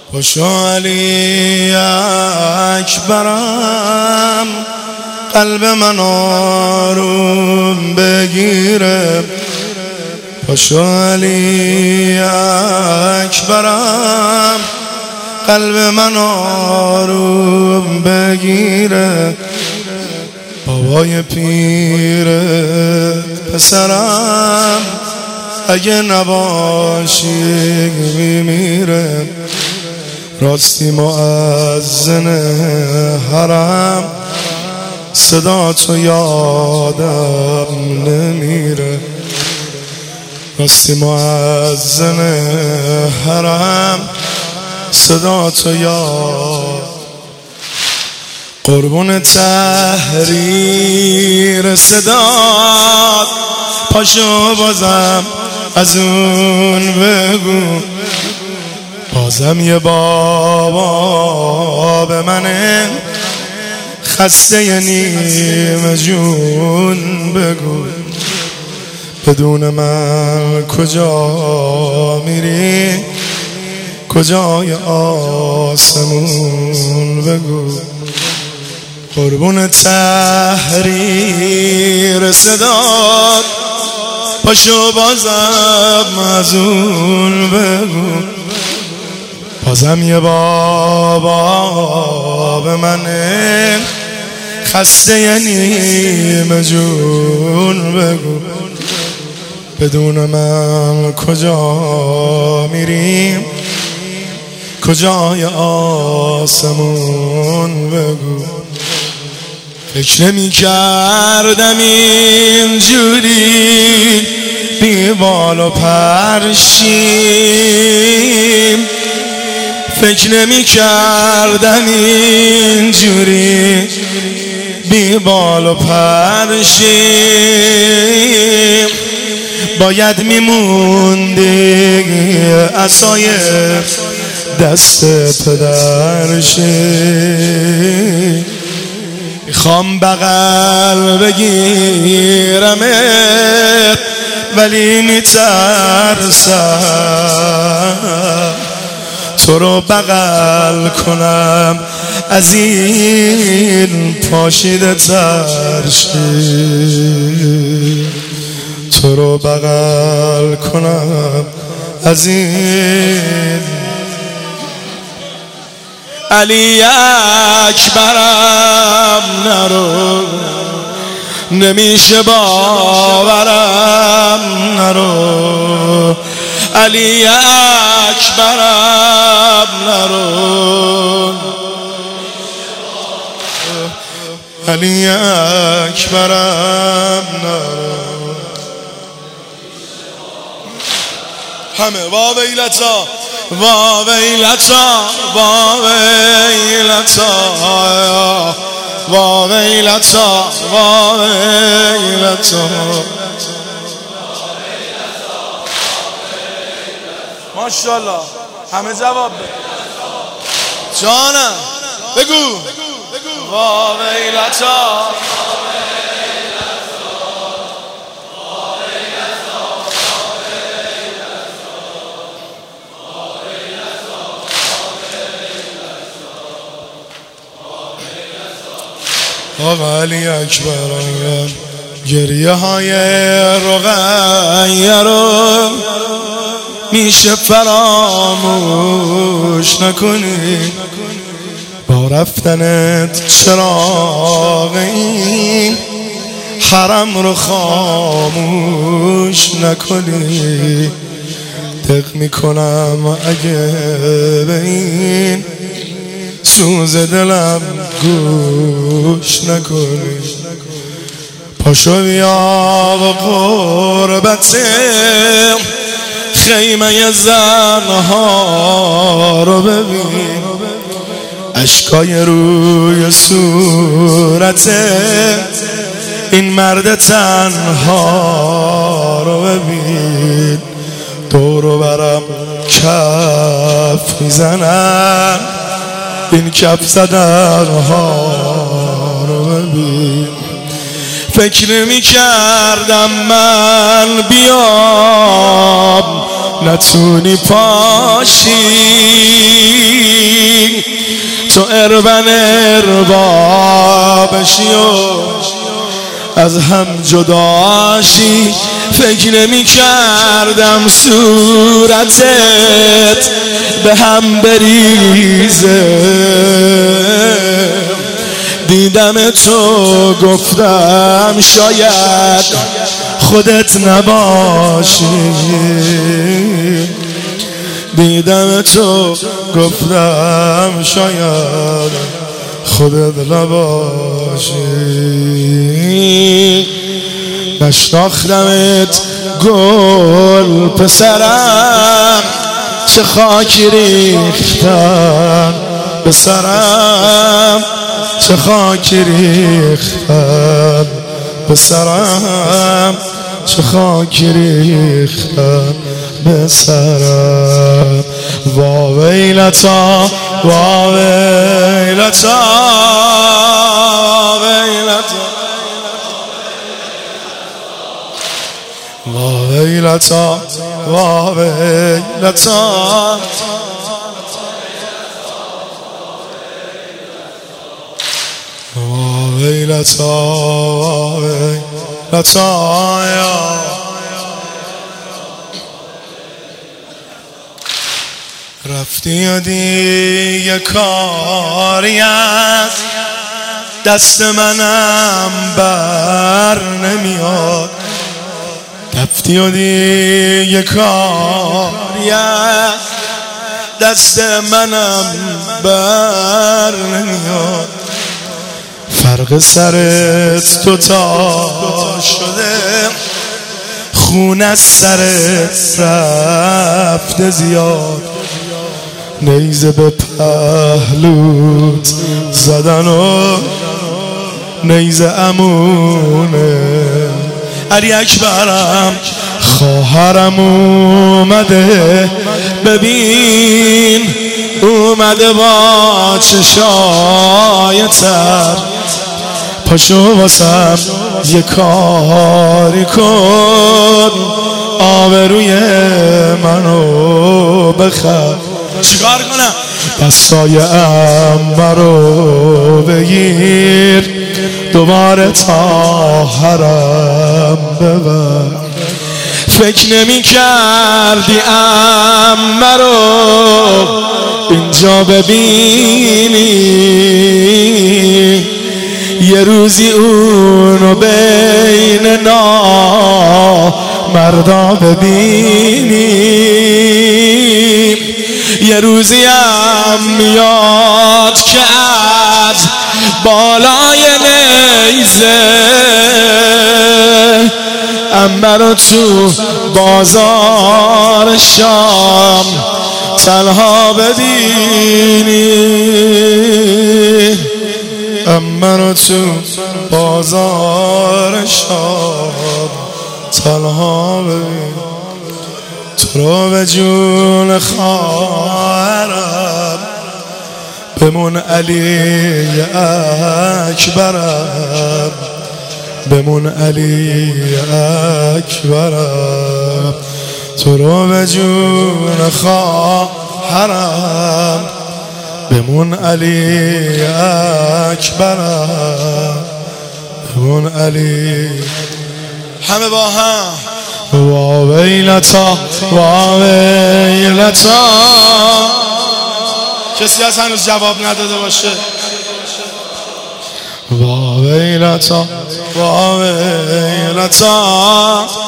پاشو علی اکبرم، قلب من آروم بگیره. پاشو علی اکبرم، قلب من آروم بگیره. بابای پیرت پسرم، اگه نباشی میمیره. راستی مؤذن حرم، صدا تو یادم نمیره. راستی مؤذن حرم، صدا تو یاد. قربون تحریر صدات، پاشو بازم از اون بگو. بازم یه بابا به منه، خسته نیمه جون بگو. بدون من کجا میری، کجای آسمون بگو. قربون تحریر صدات، پاشو بازم از اون بگو. بازم یه بابا به منه، خسته نیمه جون بگو. بدون من کجا میریم، کجای آسمون بگو. فکر نمی کردم اینجوری بی بال و پرشیم. فکر نمی کردم اینجوری بی بال و پرشیم. باید میموندی عصای دست پدرشی. میخوام بغل بگیرمت، ولی میترسم تو رو بغل کنم، از این پاشیده ترشی. تو رو بغل کنم، از این. علی اکبرم نرو، نمیشه باورم نرو. علی اکبرم نرو، علی اکبرم نرو. همه واویلتا واویلتا واویلتا واویلتا واویلتا. ماشاءالله همه جواب بده جانم. بگو واویلتا آقا علی اکبرم. گریه های رقیه رو میشه فراموش نکنی. با رفتنت چراغ این حرم رو خاموش نکنی. دق میکنم اگه به این سوز دلم گوش نکنی. پاشو بیا و قربت خیمه زنها رو ببین. اشکای روی صورت این مرد تنها رو ببین. دور و برم کف میزنن، این کف زدنها رو ببین. فکر نمی کردم من بیام نتونی پاشی، تو اربن اربابشی و از هم جداشی فکر نمی کردم صورتت به هم بریزه دیدم تو گفتم شاید خودت نباشی دیدم تو گفتم شاید خودت نباشی نشناختمت گل پسرم چه خاکی ریختن به سرم چه خاکی ریختن به سرم چه خاکی ریختن به سرم وا ویلتا وا ویلتا وا ویلتا وا ویلتا وا ویلتا وا ویلتا رفتی و دیگه کاری از دست منم بر نمیاد رفتی و دیگه کاری از دست منم بر نمیاد فرق سرت دوتا شده خون از سرت رفته زیاد نیزه به پهلوت زدن و نیزه امونه علی اکبرم خواهرم اومده ببین اومده با چشای تر پاشو واسم یه کاری کن آبروی منو بخر چیکار کنم دستای عمه رو بگیر دوباره تا حرم ببر فکر نمی کردی عمه رو اینجا ببینی یه روزی اونو بین نامردا ببینی یه روزی هم میاد که از بالای نیزه عمه رو تو بازار شام تنها ببینی عمه رو تو بازار شام تنها ببینی تو رو به جون خواهرم بمون علی اکبرم بمون علی اکبرم تو رو به جون خواهرم بمون علی اکبرم بمون علی همه با هم وا ویلتا وا ویلتا کسی از هنوز جواب نداده باشه وا ویلتا وا ویلتا